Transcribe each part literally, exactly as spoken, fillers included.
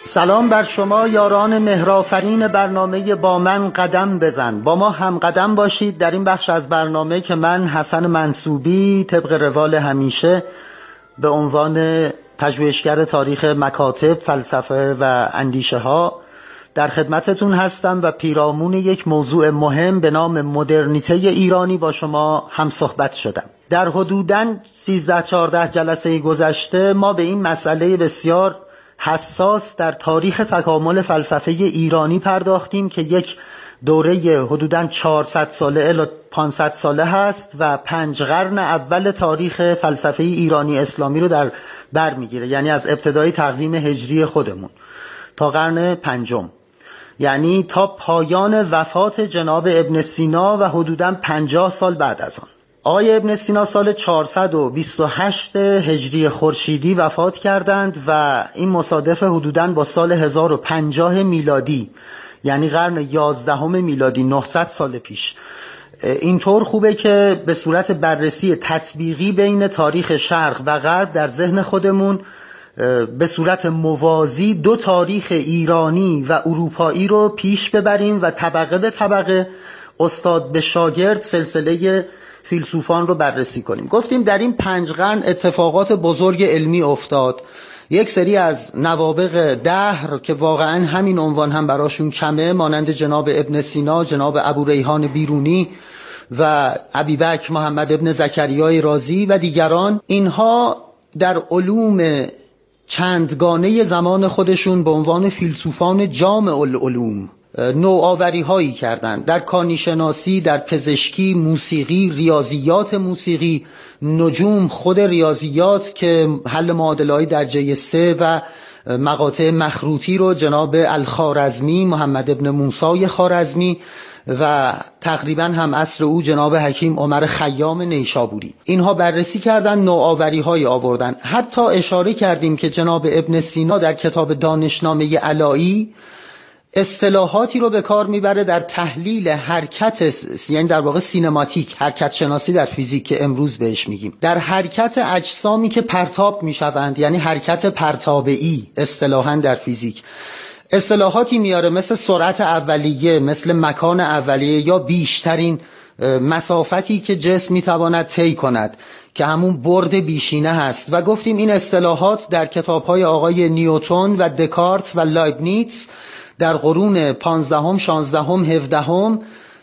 سلام بر شما یاران مهرآفرین برنامه با من قدم بزن. با ما هم قدم باشید در این بخش از برنامه که من حسن منصوبی طبق روال همیشه به عنوان پژوهشگر تاریخ مکاتب، فلسفه و اندیشه ها در خدمتتون هستم و پیرامون یک موضوع مهم به نام مدرنیته ایرانی با شما هم صحبت شدم. در حدوداً سیزده چهارده جلسه گذشته ما به این مسئله بسیار حساس در تاریخ تکامل فلسفه ایرانی پرداختیم که یک دوره حدوداً چهارصد ساله الی پانصد ساله هست و پنج قرن اول تاریخ فلسفه ایرانی اسلامی رو در بر میگیره، یعنی از ابتدای تقویم هجری خودمون تا قرن پنجم، یعنی تا پایان وفات جناب ابن سینا و حدوداً پنجاه سال بعد از آن. آقای ابن سینا سال چهارصد و بیست و هشت هجری خورشیدی وفات کردند و این مصادف حدوداً با سال هزار و پنجاه میلادی، یعنی قرن یازدهم میلادی، نهصد سال پیش. اینطور خوبه که به صورت بررسی تطبیقی بین تاریخ شرق و غرب در ذهن خودمون به صورت موازی دو تاریخ ایرانی و اروپایی رو پیش ببریم و طبقه به طبقه، استاد به شاگرد، سلسله فیلسوفان رو بررسی کنیم. گفتیم در این پنج قرن اتفاقات بزرگ علمی افتاد. یک سری از نوابغ دهر که واقعا همین عنوان هم براشون کمه، مانند جناب ابن سینا، جناب ابو ریحان بیرونی و ابیبکر محمد ابن زکریای رازی و دیگران، اینها در علوم چندگانه زمان خودشون به عنوان فیلسوفان جامع العلوم نوآوری هایی کردند. در کانیشناسی، در پزشکی، موسیقی، ریاضیات موسیقی، نجوم، خود ریاضیات که حل معادله‌های درجه سه و مقاطع مخروطی رو جناب الخوارزمی، محمد ابن موسی خوارزمی و تقریبا هم عصر او جناب حکیم عمر خیام نیشابوری، اینها بررسی کردن، نوآوری های آوردن. حتی اشاره کردیم که جناب ابن سینا در کتاب دانشنامه علایی اصطلاحاتی رو به کار میبره در تحلیل حرکت، یعنی در واقع سینماتیک، حرکت شناسی در فیزیک که امروز بهش میگیم، در حرکت اجسامی که پرتاب میشوند، یعنی حرکت پرتابعی اصطلاحاً در فیزیک. اصطلاحاتی میاره مثل سرعت اولیه، مثل مکان اولیه، یا بیشترین مسافتی که جسم میتواند طی کند که همون برد بیشینه هست. و گفتیم این اصطلاحات در کتاب‌های آقای نیوتن و دکارت و لایبنیتس در قرون پانزدهم، شانزدهم، هفدهم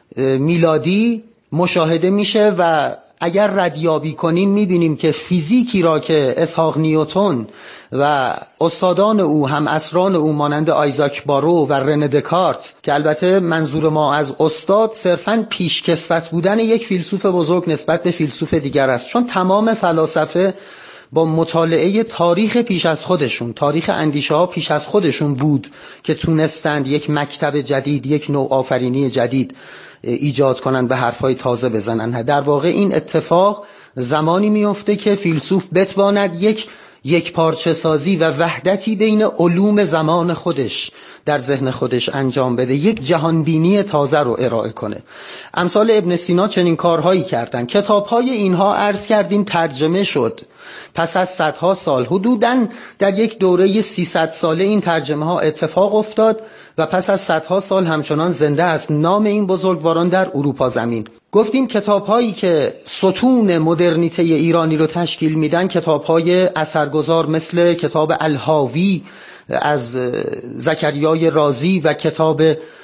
میلادی مشاهده میشه و اگر ردیابی کنیم میبینیم که فیزیکی را که اسحاق نیوتن و استادان او، هم عصران او مانند آیزاک بارو و رنه دکارت، که البته منظور ما از استاد صرفاً پیشکسوت بودن یک فیلسوف بزرگ نسبت به فیلسوف دیگر است، چون تمام فلاسفه با مطالعه تاریخ پیش از خودشون، تاریخ اندیشه ها پیش از خودشون بود که تونستند یک مکتب جدید، یک نوع آفرینی جدید ایجاد کنند، به حرفای تازه بزنند. در واقع این اتفاق زمانی میفته که فیلسوف بتواند یک یک پارچه سازی و وحدتی بین علوم زمان خودش در ذهن خودش انجام بده، یک جهانبینی تازه رو ارائه کنه. امثال ابن سینا چنین کارهایی کردن. کتابهای اینها عرض کردیم ترجمه شد پس از صدها سال، حدوداً در یک دوره سیصد ساله این ترجمه ها اتفاق افتاد و پس از صدها سال همچنان زنده است نام این بزرگواران در اروپا زمین. گفتیم کتاب‌هایی که ستون مدرنیته ایرانی رو تشکیل میدن کتاب‌های اثرگذار مثل کتاب الحاوی از زکریای رازی و کتاب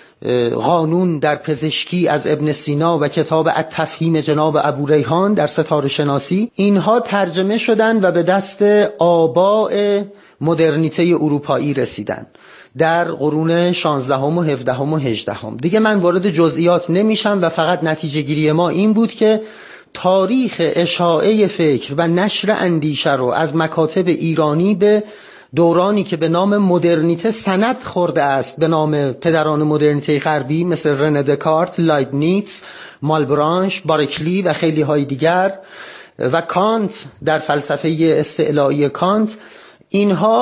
قانون در پزشکی از ابن سینا و کتاب التفهیم جناب ابو ریحان در ستاره شناسی، اینها ترجمه شدن و به دست آباء مدرنیته اروپایی رسیدن در قرون شانزدهم و هفدهم و هجدهم. دیگه من وارد جزئیات نمیشم و فقط نتیجه گیری ما این بود که تاریخ اشاعه فکر و نشر اندیشه رو از مکاتب ایرانی به دورانی که به نام مدرنیته سند خورده است، به نام پدران مدرنیته غربی مثل رنه دکارت، لایبنیتس، مالبرانش، بارکلی و خیلی های دیگر و کانت در فلسفه استعلایی کانت، اینها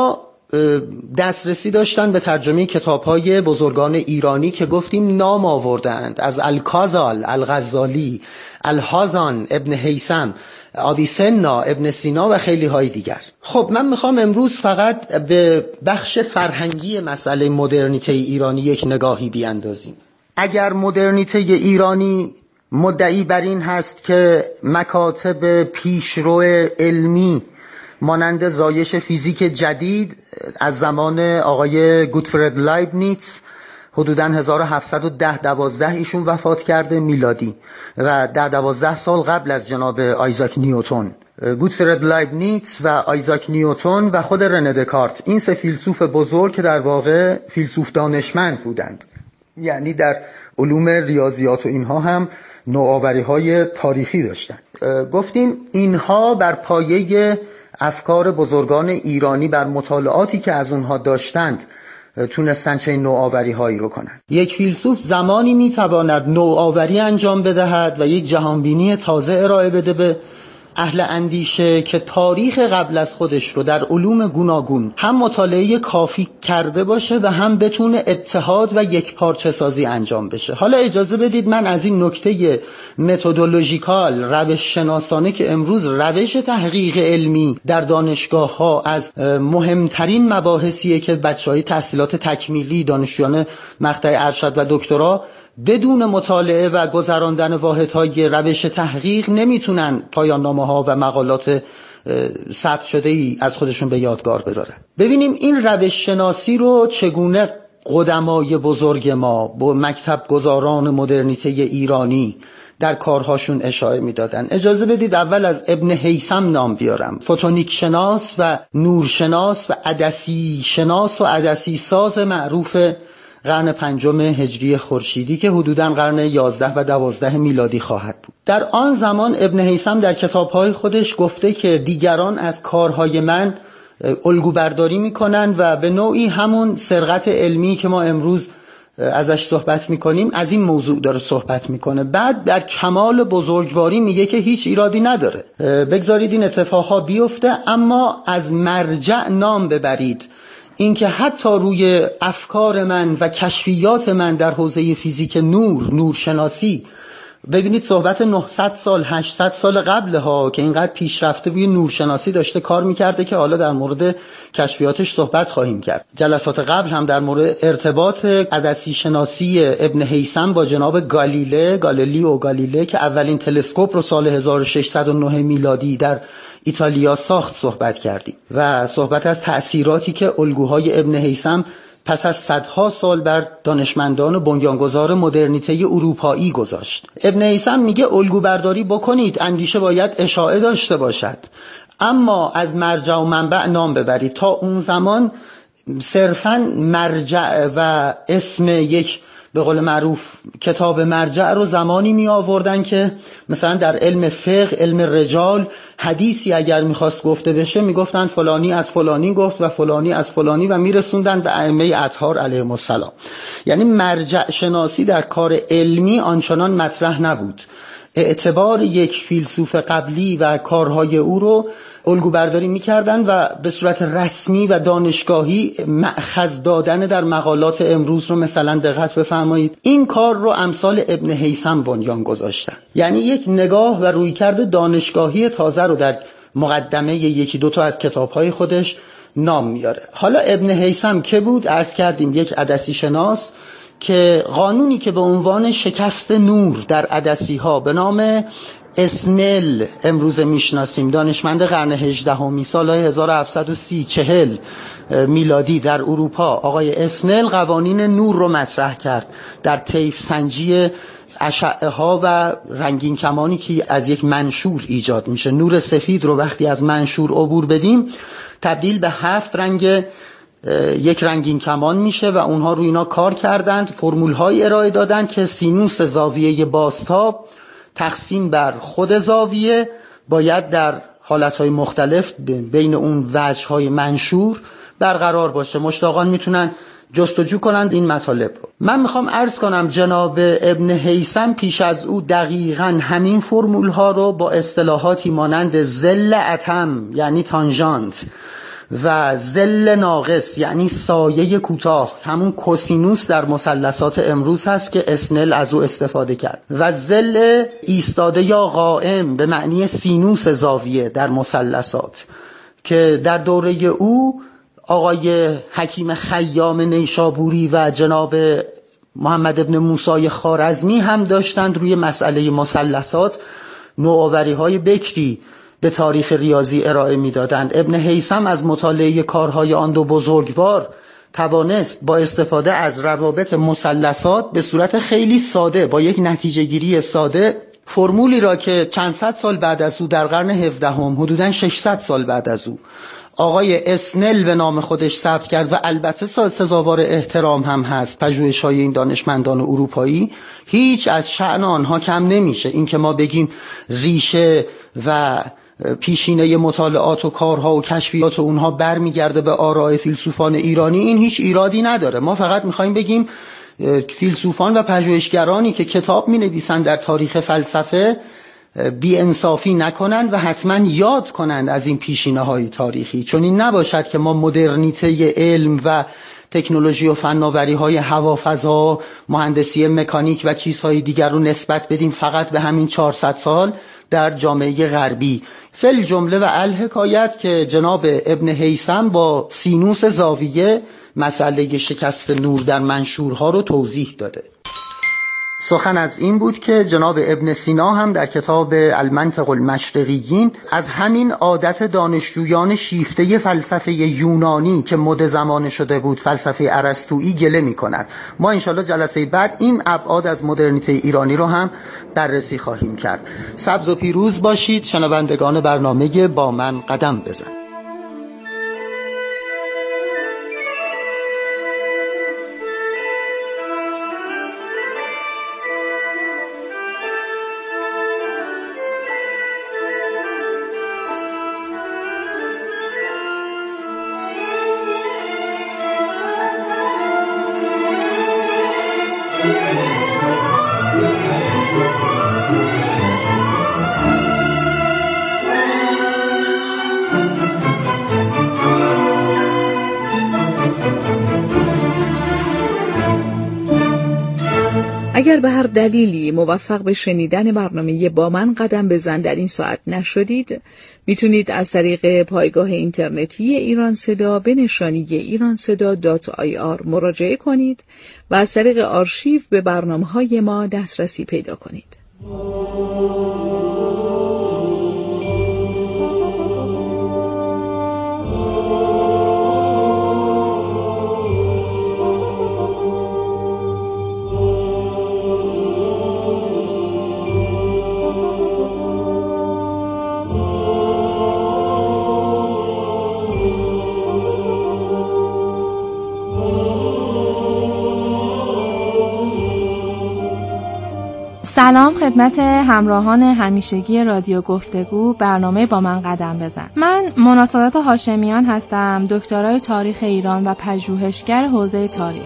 دسترسی داشتن به ترجمه کتاب‌های بزرگان ایرانی که گفتیم نام آوردند، از الکازال، الغزالی، الحازان، ابن هیثم، آویسنا، ابن سینا و خیلی های دیگر. خب من میخوام امروز فقط به بخش فرهنگی مسئله مدرنیته ایرانی یک نگاهی بیاندازیم. اگر مدرنیته ایرانی مدعی بر این هست که مکاتب پیشرو علمی مانند زایش فیزیک جدید از زمان آقای گوتفرید لایبنیتس حدوداً هزار و هفتصد و ده دوازده ایشون وفات کرده میلادی و ده دوازده سال قبل از جناب آیزاک نیوتن، گوتفرید لایبنیتس و آیزاک نیوتن و خود رنه دکارت، این سه فیلسوف بزرگ که در واقع فیلسوف دانشمند بودند، یعنی در علوم ریاضیات و اینها هم نوآوری های تاریخی داشتند. گفتیم اینها بر پایه افکار بزرگان ایرانی بر مطالعاتی که از اونها داشتند تونستن چه نوآوری هایی رو کنن. یک فیلسوف زمانی میتواند نوآوری انجام بدهد و یک جهانبینی تازه ارائه بده به اهل اندیشه که تاریخ قبل از خودش رو در علوم گوناگون هم مطالعه کافی کرده باشه و هم بتونه اتحاد و یک پارچه سازی انجام بشه. حالا اجازه بدید من از این نکته متدولوژیکال، روش شناسانه که امروز روش تحقیق علمی در دانشگاه ها از مهمترین مباحثیه که بچهای تحصیلات تکمیلی، دانشجویان مقطع ارشد و دکترا بدون مطالعه و گذراندن واحدهای روش تحقیق نمیتونن پایان نامه ها و مقالات ثبت شده ای از خودشون به یادگار بذارن. ببینیم این روش شناسی رو چگونه قدمای بزرگ ما با مکتب گذاران مدرنیته ایرانی در کارهاشون اشاره میدادن. اجازه بدید اول از ابن هیثم نام بیارم، فوتونیک شناس و نورشناس و عدسی شناس و عدسی ساز معروف قرن پنجم هجری خورشیدی که حدوداً قرن یازده و دوازده میلادی خواهد بود. در آن زمان ابن هیثم در کتابهای خودش گفته که دیگران از کارهای من الگو برداری میکنن و به نوعی همون سرقت علمی که ما امروز ازش صحبت میکنیم از این موضوع داره صحبت میکنه. بعد در کمال بزرگواری میگه که هیچ ایرادی نداره، بگذارید این اتفاقها بیفته، اما از مرجع نام ببرید، اینکه حتی روی افکار من و کشفیات من در حوزه فیزیک نور، نورشناسی، ببینید صحبت نهصد سال هشتصد سال قبل ها که اینقدر پیشرفته روی نورشناسی داشته کار میکرده که حالا در مورد کشفیاتش صحبت خواهیم کرد. جلسات قبل هم در مورد ارتباط عدسی شناسی ابن هیثم با جناب گالیله، گالیلیو گالیله که اولین تلسکوپ رو سال هزار و ششصد و نه میلادی در ایتالیا ساخت صحبت کردیم و صحبت از تأثیراتی که الگوهای ابن هیثم پس از صدها سال بر دانشمندان و بنیانگذار مدرنیته اروپایی گذاشت. ابن هیثم میگه الگو برداری بکنید، اندیشه باید اشاعه داشته باشد، اما از مرجع و منبع نام ببرید. تا اون زمان صرفاً مرجع و اسم یک به قول معروف کتاب مرجع رو زمانی می آوردن که مثلا در علم فقه، علم رجال، حدیثی اگر میخواست گفته بشه میگفتن فلانی از فلانی گفت و فلانی از فلانی و میرسوندن به ائمه اطهار علیهم السلام. یعنی مرجع شناسی در کار علمی آنچنان مطرح نبود. اعتبار یک فیلسوف قبلی و کارهای او رو الگو برداری میکردن و به صورت رسمی و دانشگاهی مأخذ دادن در مقالات امروز رو مثلا دقت بفرمایید. این کار رو امثال ابن هیثم بنیان گذاشتن. یعنی یک نگاه و رویکرد دانشگاهی تازه رو در مقدمه یکی دوتا از کتابهای خودش نام میاره. حالا ابن هیثم که بود؟ عرض کردیم یک عدسی شناس که قانونی که به عنوان شکست نور در عدسی ها به نام اسنل امروز میشناسیم، دانشمند قرن هجدهمی، سالهای هزار و هفتصد و سی چهل میلادی در اروپا، آقای اسنل قوانین نور رو مطرح کرد در طیف سنجی اشعه ها و رنگین کمانی که از یک منشور ایجاد میشه. نور سفید رو وقتی از منشور عبور بدیم تبدیل به هفت رنگ یک رنگین کمان میشه و اونها روی اینا کار کردند، فرمول های ارائه دادند که سینوس زاویه بازتاب تقسیم بر خود زاویه باید در حالتهای مختلف بین اون وجه‌های منشور برقرار باشه. مشتاقان میتونن جستجو کنند این مطالب رو. من میخوام عرض کنم جناب ابن هیثم پیش از او دقیقاً همین فرمول ها رو با اصطلاحاتی مانند ظل اتم یعنی تانژانت و ظل ناقص یعنی سایه کوتاه، همون کوسینوس در مثلثات امروز هست که اسنل از او استفاده کرد، و ظل ایستاده یا قائم به معنی سینوس زاویه در مثلثات که در دوره او آقای حکیم خیام نیشابوری و جناب محمد ابن موسی خوارزمی هم داشتند روی مسئله مثلثات نوآوری‌های بکری به تاریخ ریاضی ارائه می‌دادند. ابن هیثم از مطالعه کارهای آن دو بزرگوار توانست با استفاده از روابط مثلثات به صورت خیلی ساده با یک نتیجه گیری ساده فرمولی را که چند صد سال بعد از او در قرن هفدهم حدوداً ششصد سال بعد از او آقای اسنل به نام خودش ثبت کرد و البته سزاوار احترام هم هست پژوهش‌های این دانشمندان اروپایی، هیچ از شأن آنها کم نمیشه. این که ما بگیم ریشه و پیشینه مطالعات و کارها و کشفیات و اونها برمیگرده به آراء فیلسوفان ایرانی، این هیچ ایرادی نداره. ما فقط میخوایم بگیم فیلسوفان و پژوهشگرانی که کتاب مینویسن در تاریخ فلسفه بی انصافی نکنند و حتما یاد کنند از این پیشینه های تاریخی، چون این نباشد که ما مدرنیته علم و تکنولوژی و فناوری های هوافضا، مهندسی مکانیک و چیزهای دیگر رو نسبت بدیم فقط به همین چهارصد سال در جامعه غربی. فل جمله و الحکایت که جناب ابن هیثم با سینوس زاویه مسئله شکست نور در منشورها رو توضیح داده. سخن از این بود که جناب ابن سینا هم در کتاب المنطق المشرقیین از همین عادت دانشجویان شیفته فلسفه یونانی که مد زمانه شده بود، فلسفه ارسطویی، گله می کند. ما انشالله جلسه بعد این ابعاد از مدرنیته ایرانی رو هم بررسی خواهیم کرد. سبز و پیروز باشید شنوندگان برنامه با من قدم بزن. اگر به هر دلیلی موفق به شنیدن برنامه با من قدم بزن در این ساعت نشدید، میتونید از طریق پایگاه اینترنتی ایران صدا به نشانی ایران صدا دات آی آر مراجعه کنید و از طریق آرشیو به برنامه‌های ما دسترسی پیدا کنید. سلام خدمت همراهان همیشگی رادیو گفتگو، برنامه با من قدم بزن. من منی سادات هاشمیان هستم، دکترای تاریخ ایران و پژوهشگر حوزه تاریخ.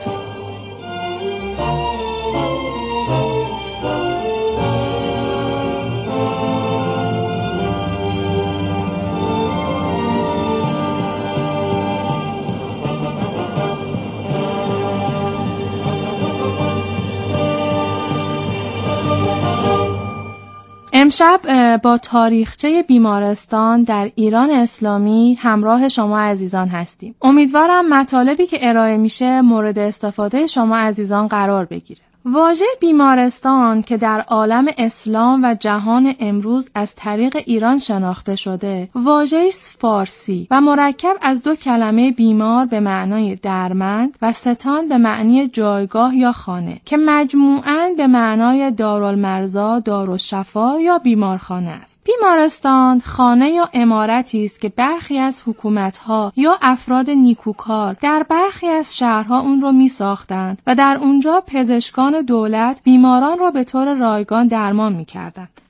امشب با تاریخچه بیمارستان در ایران اسلامی همراه شما عزیزان هستیم. امیدوارم مطالبی که ارائه میشه مورد استفاده شما عزیزان قرار بگیره. واژه بیمارستان که در عالم اسلام و جهان امروز از طریق ایران شناخته شده، واژه‌ای فارسی و مرکب از دو کلمه بیمار به معنای درمند و ستان به معنی جایگاه یا خانه که مجموعاً به معنای دارالمرزا، دارالشفا یا بیمارخانه است. بیمارستان خانه یا عمارتی است که برخی از حکومت‌ها یا افراد نیکوکار در برخی از شهرها اون رو می‌ساختند و در اونجا پزشکان دولت بیماران را به طور رایگان درمان می‌کردند.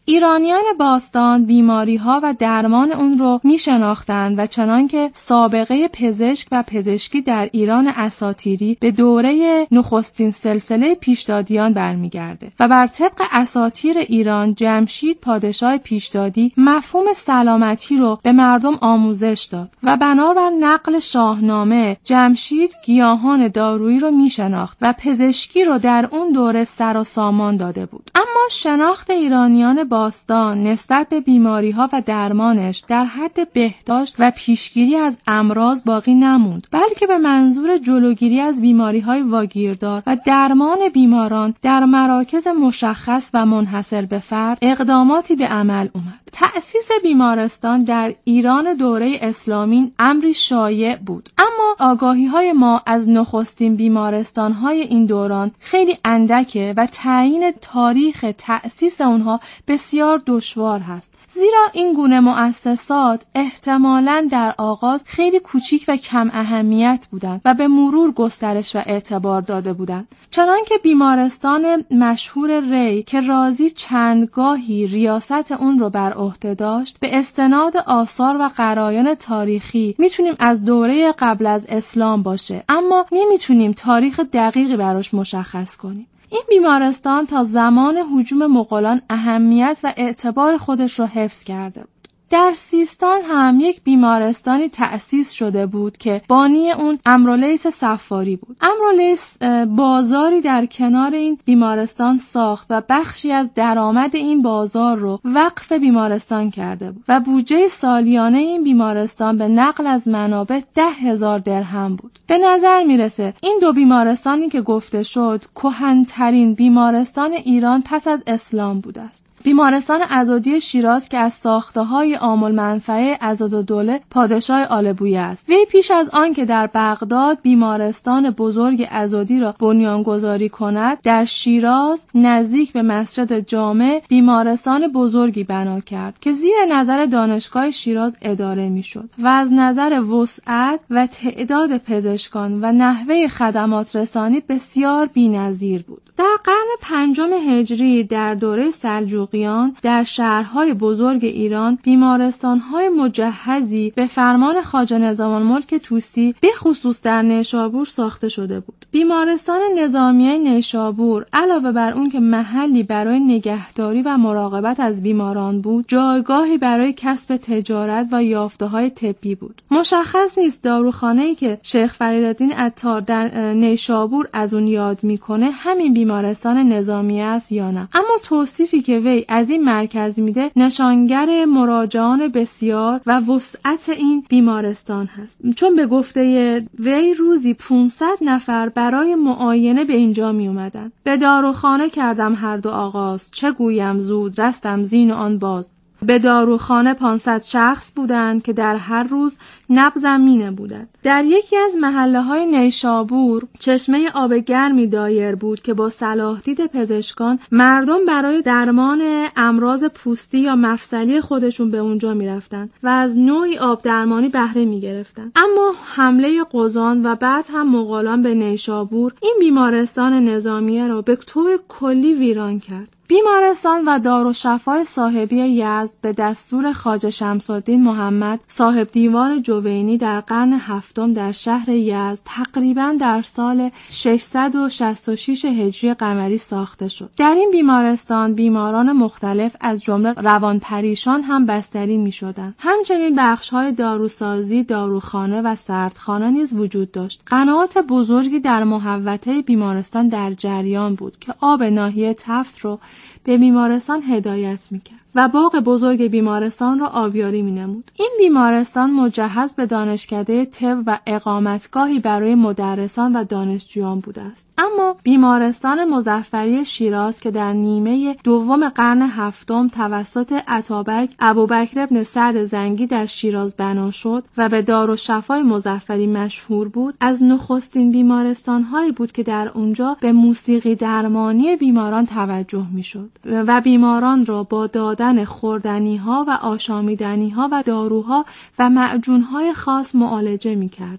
ایرانیان باستان بیماری‌ها و درمان اون رو می‌شناختند و چنانکه سابقه پزشک و پزشکی در ایران اساطیری به دوره نخستین سلسله پیشدادیان برمیگرده و بر طبق اساطیر ایران جمشید پادشاه پیشدادی مفهوم سلامتی رو به مردم آموزش داد و بنابر نقل شاهنامه جمشید گیاهان دارویی رو می‌شناخت و پزشکی رو در اون دوره سر و سامان داده بود. اما شناخت ایرانیان باستان نسبت به بیماری‌ها و درمانش در حد بهداشت و پیشگیری از امراض باقی نموند، بلکه به منظور جلوگیری از بیماری‌های واگیردار و درمان بیماران در مراکز مشخص و منحصر به فرد اقداماتی به عمل اومد. تأسیس بیمارستان در ایران دوره اسلامی امری شایع بود، اما آگاهی‌های ما از نخستین بیمارستان‌های این دوران خیلی اندکه و تعیین تاریخ تأسیس اونها بسیار دشوار هست، زیرا این گونه مؤسسات احتمالاً در آغاز خیلی کوچیک و کم اهمیت بودند و به مرور گسترش و اعتبار داده بودند. چنانکه بیمارستان مشهور ری که رازی چندگاهی ریاست اون رو بر عهده داشت، به استناد آثار و قرائن تاریخی میتونیم از دوره قبل از اسلام باشه، اما نمیتونیم تاریخ دقیقی براش مشخص کنیم. این بیمارستان تا زمان هجوم مغولان اهمیت و اعتبار خودش رو حفظ کرده بود. در سیستان هم یک بیمارستانی تأسیس شده بود که بانی اون امرولیس صفاری بود. امرولیس بازاری در کنار این بیمارستان ساخت و بخشی از درآمد این بازار رو وقف بیمارستان کرده بود و بودجه سالیانه این بیمارستان به نقل از منابع ده هزار درهم بود. به نظر میرسه این دو بیمارستانی که گفته شد کهن‌ترین بیمارستان ایران پس از اسلام بوده است. بیمارستان عضدی شیراز که از ساخته‌های عام المنفعه عضدالدوله پادشاه آل بویه است. وی پیش از آن که در بغداد بیمارستان بزرگ عضدی را بنیانگذاری کند، در شیراز نزدیک به مسجد جامع بیمارستان بزرگی بنا کرد که زیر نظر دانشگاه شیراز اداره می‌شد و از نظر وسعت و تعداد پزشکان و نحوه خدمات رسانی بسیار بی‌نظیر بود. در قرن پنجم هجری در دوره سلجوقیان در شهرهای بزرگ ایران بیمارستان‌های مجهزی به فرمان خواجه نظام‌الملک طوسی به خصوص در نیشابور ساخته شده بود. بیمارستان نظامیه نیشابور علاوه بر اون که محلی برای نگهداری و مراقبت از بیماران بود، جایگاهی برای کسب تجارت و یافته‌های طبی بود. مشخص نیست داروخانه‌ای که شیخ فریدالدین عطار در نیشابور از اون یاد می‌کنه همین بیمارستان نظامیه است یا نه، اما توصیفی که وی از این مرکز میده نشانگر مراجعان بسیار و وسعت این بیمارستان هست، چون به گفته وی روزی پانصد نفر برای معاینه به اینجا می اومدن. به داروخانه کردم هر دو آغاز، چه گویم زود رستم زین و آن باز. به داروخانه پانصد شخص بودند که در هر روز نبضم می‌نمودند. در یکی از محله‌های نیشابور چشمه آب گرمی دایر بود که با صلاح دید پزشکان مردم برای درمان امراض پوستی یا مفصلی خودشون به اونجا می‌رفتند و از نوعی آب درمانی بهره می‌گرفتند. اما حمله قزان و بعد هم مغولان به نیشابور این بیمارستان نظامیه را به طور کلی ویران کرد. بیمارستان و دارالشفای صاحبی یزد به دستور خواجه شمس‌الدین محمد صاحب دیوان جوینی در قرن هفتم در شهر یزد تقریباً در سال ششصد و شصت و شش هجری قمری ساخته شد. در این بیمارستان بیماران مختلف از جمله روانپریشان هم بستری می‌شدند. همچنین بخش‌های داروسازی، داروخانه و سردخانه نیز وجود داشت. قنوات بزرگی در محوطه بیمارستان در جریان بود که آب ناحیه تفت رو به بیمارستان هدایت میکرد و باغ بزرگ بیمارستان را آبیاری مینمود. این بیمارستان مجهز به دانشکده طب و اقامتگاهی برای مدرسان و دانشجویان بوده است. اما بیمارستان مظفری شیراز که در نیمه دوم قرن هفتم توسط اتابک ابوبکر بن سعد زنگی در شیراز بنا شد و به دارالشفای مظفری مشهور بود، از نخستین بیمارستان‌هایی بود که در اونجا به موسیقی درمانی بیماران توجه میشد و بیماران را با دادن خوردنی‌ها و آشامیدنی‌ها و داروها و معجون‌های خاص معالجه می‌کردند.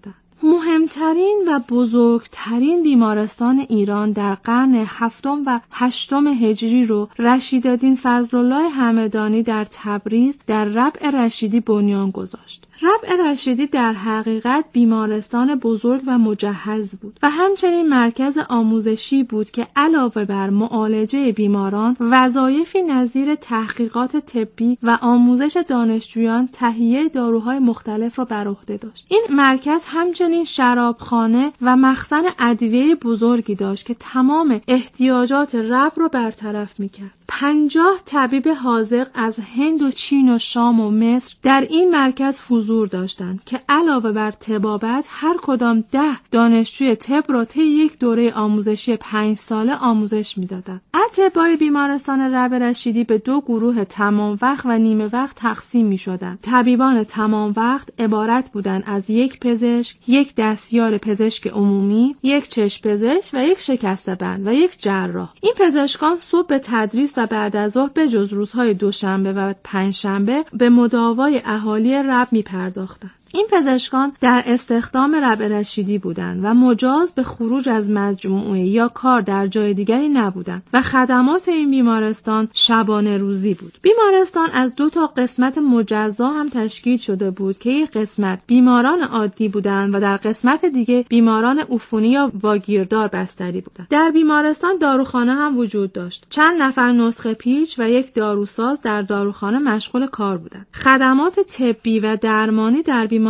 مهمترین و بزرگترین بیمارستان ایران در قرن هفتم و هشتم هجری رو رشیدالدین فضلالله همدانی در تبریز در ربع رشیدی بنیان گذاشت. ربع رشیدی در حقیقت بیمارستان بزرگ و مجهز بود و همچنین مرکز آموزشی بود که علاوه بر معالجه بیماران وظایفی نظیر تحقیقات طبی و آموزش دانشجویان تهیه داروهای مختلف را بر عهده داشت. این مرکز همچنین شرابخانه و مخزن ادویه بزرگی داشت که تمام احتیاجات ربع را برطرف می‌کرد. پنجاه طبیب حاذق از هند و چین و شام و مصر در این مرکز حضور داشتند که علاوه بر طبابت هر کدام ده دانشجوی طب را طی یک دوره آموزشی پنج ساله آموزش می‌دادند. اطبای بیمارستان ربع رشیدی به دو گروه تمام وقت و نیمه وقت تقسیم می‌شدند. طبیبان تمام وقت عبارت بودند از یک پزشک، یک دستیار پزشک عمومی، یک چشم پزشک و یک شکسته بند و یک جراح. این پزشکان صبح به تدریس و بعد از ظهر به جز روزهای دوشنبه و پنجشنبه به مداوای اهالی ربع می‌پرداختند. این پزشکان در استخدام ربع رشیدی بودند و مجاز به خروج از مجموعه یا کار در جای دیگری نبودند و خدمات این بیمارستان شبانه روزی بود. بیمارستان از دو تا قسمت مجزا هم تشکیل شده بود که یک قسمت بیماران عادی بودند و در قسمت دیگه بیماران عفونی یا واگیردار بستری بودند. در بیمارستان داروخانه هم وجود داشت. چند نفر نسخه پیچ و یک داروساز در داروخانه مشغول کار بودند. خدمات طبی و درمانی در بیمارستان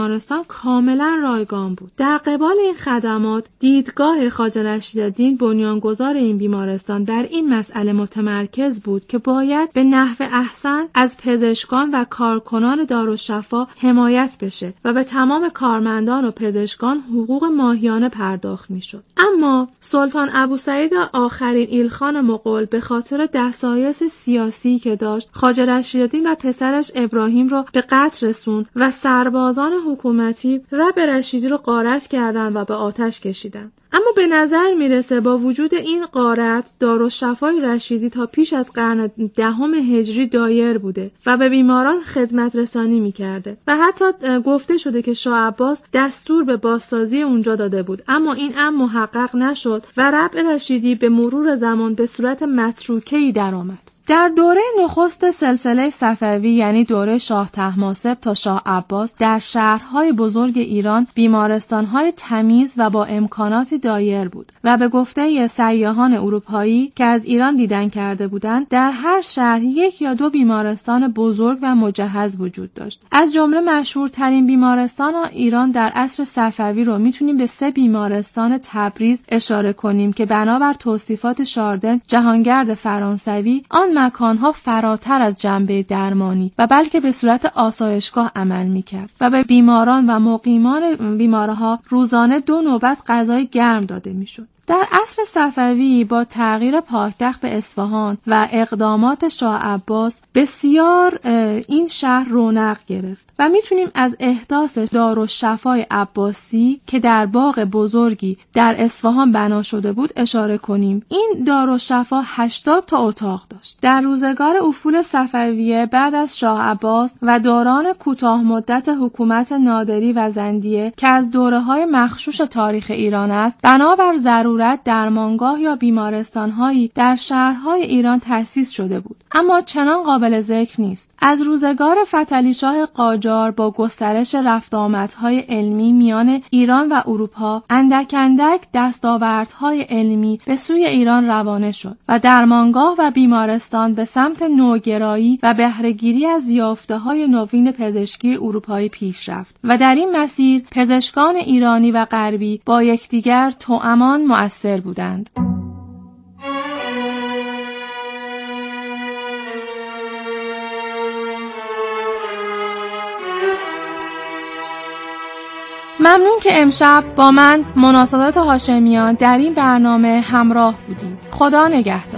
کاملا رایگان بود. در قبال این خدمات دیدگاه خواجه رشیدالدین بنیانگذار این بیمارستان بر این مسئله متمرکز بود که باید به نحو احسن از پزشکان و کارکنان دارالشفا حمایت بشه و به تمام کارمندان و پزشکان حقوق ماهیانه پرداخت میشد. اما سلطان ابوسعید آخرین ایلخان مغول به خاطر دسایس سیاسی که داشت خواجه رشیدالدین و پسرش ابراهیم را به قتل رسوند و سربازان حکومتی ربع رشیدی رو غارت کردند و به آتش کشیدند. اما به نظر میرسه با وجود این غارت دارالشفای رشیدی تا پیش از قرن دهم هجری دایر بوده و به بیماران خدمت رسانی میکرده و حتی گفته شده که شاه عباس دستور به بازسازی اونجا داده بود، اما این امر محقق نشد و ربع رشیدی به مرور زمان به صورت متروکه‌ای درآمد. در دوره نخست سلسله صفوی یعنی دوره شاه طهماسب تا شاه عباس در شهرهای بزرگ ایران بیمارستانهای تمیز و با امکاناتی دایر بود و به گفته سیاحان اروپایی که از ایران دیدن کرده بودند در هر شهر یک یا دو بیمارستان بزرگ و مجهز وجود داشت. از جمله مشهورترین بیمارستان ایران در عصر صفوی رو میتونیم به سه بیمارستان تبریز اشاره کنیم که بنابر توصیفات شاردن جهانگرد فرانسوی آن مکانها فراتر از جنبه درمانی و بلکه به صورت آسایشگاه عمل میکرد و به بیماران و مقیمان بیمارها روزانه دو نوبت غذای گرم داده میشد. در عصر صفوی با تغییر پایتخت به اصفهان و اقدامات شاه عباس بسیار این شهر رونق گرفت و میتونیم از احداث دارالشفای عباسی که در باغ بزرگی در اصفهان بنا شده بود اشاره کنیم. این دارالشفا هشتاد تا اتاق داشت. در روزگار افول صفویه بعد از شاه عباس و دوران کوتاه مدت حکومت نادری و زندیه که از دوره‌های مخشوش تاریخ ایران است، بنابر ضرورت درمانگاه یا بیمارستان‌هایی در شهرهای ایران تأسیس شده بود، اما چنان قابل ذکر نیست. از روزگار فتحعلی شاه قاجار با گسترش رفت آمدهای علمی میان ایران و اروپا اندک اندک دستاوردهای علمی به سوی ایران روانه شد و درمانگاه و بیمارستان به سمت نوگرایی و بهره‌گیری از یافته‌های نوین پزشکی اروپایی پیش رفت و در این مسیر پزشکان ایرانی و غربی با یکدیگر توامان مؤثر بودند. ممنون که امشب با من مناسبات هاشمیان در این برنامه همراه بودید. خدا نگهدار.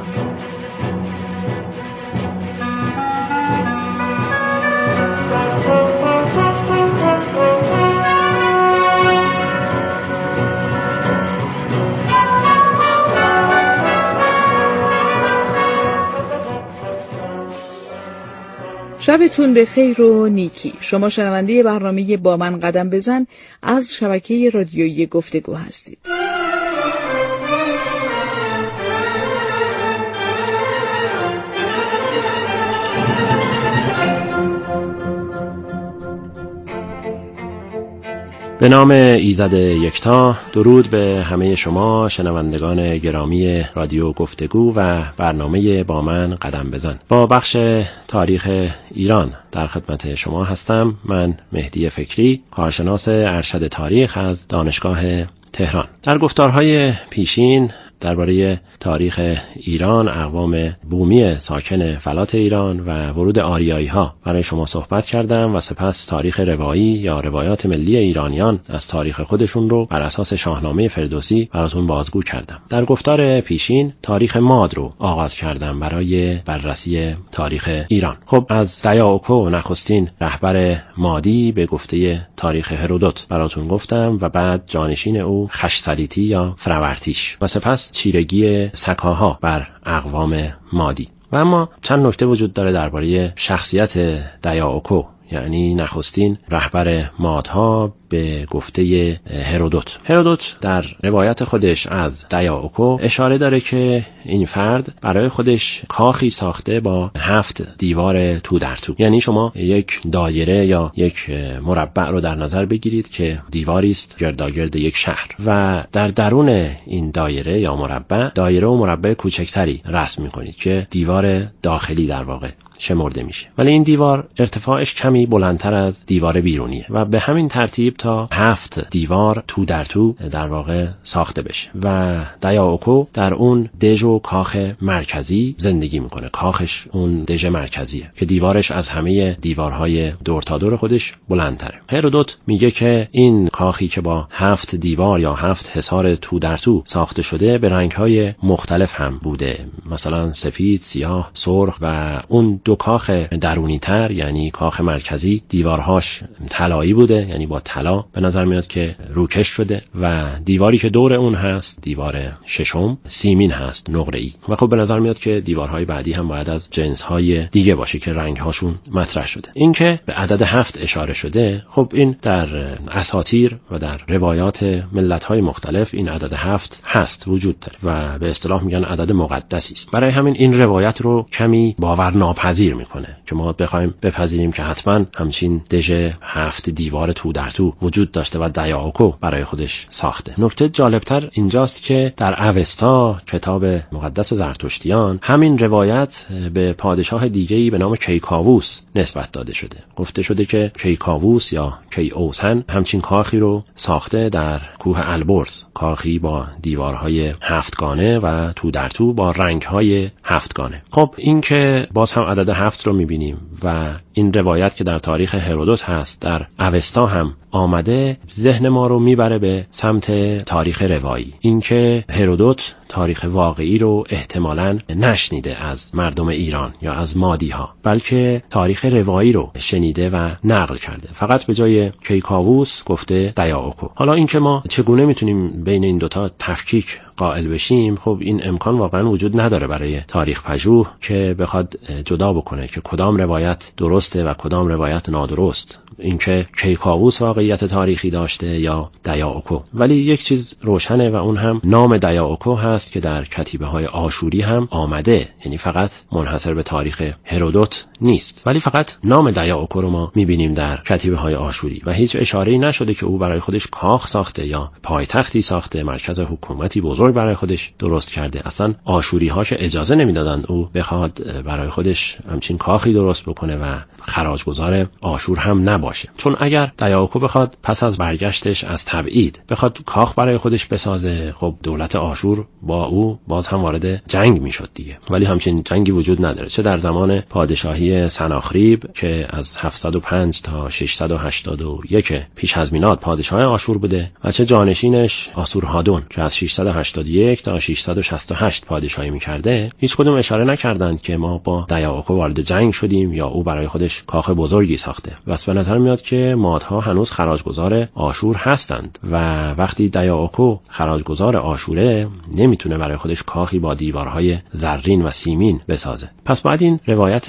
شبتون به خیر و نیکی. شما شنونده برنامه با من قدم بزن از شبکه رادیویی گفتگو هستید. به نام ایزد یکتا، درود به همه شما شنوندگان گرامی رادیو گفتگو و برنامه با من قدم بزن. با بخش تاریخ ایران در خدمت شما هستم. من مهدی فکری، کارشناس ارشد تاریخ از دانشگاه تهران. در گفتارهای پیشین درباره تاریخ ایران، اقوام بومی ساکن فلات ایران و ورود آریایی ها برای شما صحبت کردم و سپس تاریخ روایی یا روایات ملی ایرانیان از تاریخ خودشون رو بر اساس شاهنامه فردوسی براتون بازگو کردم. در گفتار پیشین تاریخ ماد رو آغاز کردم برای بررسی تاریخ ایران. خب از دیاوکو نخستین رهبر مادی به گفته تاریخ هرودوت براتون گفتم و بعد جانشین او خشسریتی یا فرورتیش و سپس چیرگی سکاها بر اقوام مادی. و اما چند نکته وجود داره درباره شخصیت دیاوکو، یعنی نخستین رهبر مادها به گفته هرودوت. هرودوت در روایت خودش از دیاوکو اشاره داره که این فرد برای خودش کاخی ساخته با هفت دیوار تو در تو. یعنی شما یک دایره یا یک مربع رو در نظر بگیرید که دیواری است گرداگرد یک شهر و در درون این دایره یا مربع دایره و مربع کوچکتری رسم می‌کنید که دیوار داخلی در واقع شمرده میشه. ولی این دیوار ارتفاعش کمی بلندتر از دیوار بیرونیه و به همین ترتیب تا هفت دیوار تو در تو در واقع ساخته بشه و دیاوکو در اون دژ و کاخ مرکزی زندگی میکنه. کاخش اون دژ مرکزیه که دیوارش از همه دیوارهای دور تا دور خودش بلندتره. هرودوت میگه که این کاخی که با هفت دیوار یا هفت حصار تو در تو ساخته شده به رنگهای مختلف هم بوده، مثلا سفید، سیاه، سرخ و اون دو کاخ درونی تر یعنی کاخ مرکزی دیوارهاش طلایی بوده، یعنی با طلا به نظر میاد که روکش شده و دیواری که دور اون هست دیوار ششم سیمین هست، نقره‌ای. و خب به نظر میاد که دیوارهای بعدی هم باید از جنس‌های دیگه باشه که رنگ‌هاشون مطرح شده. این که به عدد هفت اشاره شده، خب این در اساطیر و در روایات ملت‌های مختلف این عدد هفت هست، وجود داره و به اصطلاح میگن عدد مقدسی است. برای همین این روایت رو کمی باورناپذیر میکنه که ما بخوایم بپذیریم که حتما همچین دژ هفت دیوار تو در تو وجود داشته و دیاوکو برای خودش ساخته. نکته جالبتر اینجاست که در اوستا، کتاب مقدس زرتشتیان، همین روایت به پادشاه دیگه‌ای به نام کیکاووس نسبت داده شده. گفته شده که کیکاووس یا کیوسن همچین کاخی رو ساخته در کوه البرز، کاخی با دیوارهای هفتگانه و تو در تو با رنگهای هفتگانه. خب این که باز هم عدد هفت رو میبینیم و این روایت که در تاریخ هرودوت هست در اوستا هم آمده، ذهن ما رو میبره به سمت تاریخ روایی. اینکه هرودوت تاریخ واقعی رو احتمالاً نشنیده از مردم ایران یا از مادی ها، بلکه تاریخ روایی رو شنیده و نقل کرده. فقط به جای کیکاووس گفته دیاوکو. حالا اینکه ما چگونه میتونیم بین این دوتا تفکیک قائل بشیم، خب این امکان واقعا وجود نداره برای تاریخ پژوه که بخواد جدا بکنه که کدام روایت درسته و کدام روایت نادرست، اینکه کیکاووس واقعیت تاریخی داشته یا دیاوکو. ولی یک چیز روشنه و اون هم نام دیاوکو هست که در کتیبه های آشوری هم آمده، یعنی فقط منحصر به تاریخ هرودوت نیست، ولی فقط نام دیاوکو رو ما میبینیم در کتیبه های آشوری و هیچ اشاره‌ای نشده که او برای خودش کاخ ساخته یا پایتختی ساخته، مرکز حکومتی بزرگ برای خودش درست کرده. اصلا آشوری ها که اجازه نمیدادند او بخواد برای خودش همچین کاخی درست بکنه و خراجگزار آشور هم نباشه. چون اگر دیاوکو بخواد پس از برگشتش از تبعید بخواد کاخ برای خودش بسازه، خب دولت آشور با او باز هم وارد جنگ میشد دیگه. ولی همچین جنگی وجود نداره، چه در زمان پادشاهی سناخریب که از هفتصد و پنج تا ششصد و هشتاد و یک پیش از میلاد پادشاه آشور بوده و چه جانشینش آسورهادون که از ششصد و هشتاد و یک تا ششصد و شصت و هشت پادشاهی میکرده. هیچ کدوم اشاره نکردند که ما با دیاوکو وارد جنگ شدیم یا او برای خودش کاخ بزرگی ساخته. واسه به نظر میاد که مادها هنوز خراجگزار آشور هستند و وقتی دیاوکو خراجگزار آشوره نمیتونه برای خودش کاخی با دیوارهای زرین و سیمین بسازه. پس بعد این روایت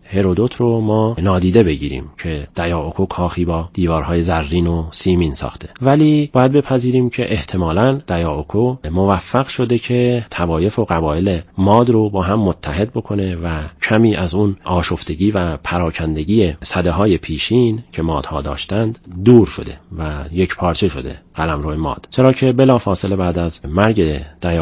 هرودوت رو ما نادیده بگیریم که دیاوکو کاخی با دیوارهای زرین و سیمین ساخته، ولی باید بپذیریم که احتمالاً دیاوکو موفق شده که طوایف و قبایل ماد رو با هم متحد بکنه و کمی از اون آشفتگی و پراکندگی سده‌های پیشین که مادها داشتند دور شده و یک پارچه شده قلمرو ماد، چرا که بلافاصله بعد از مرگ دیاوکو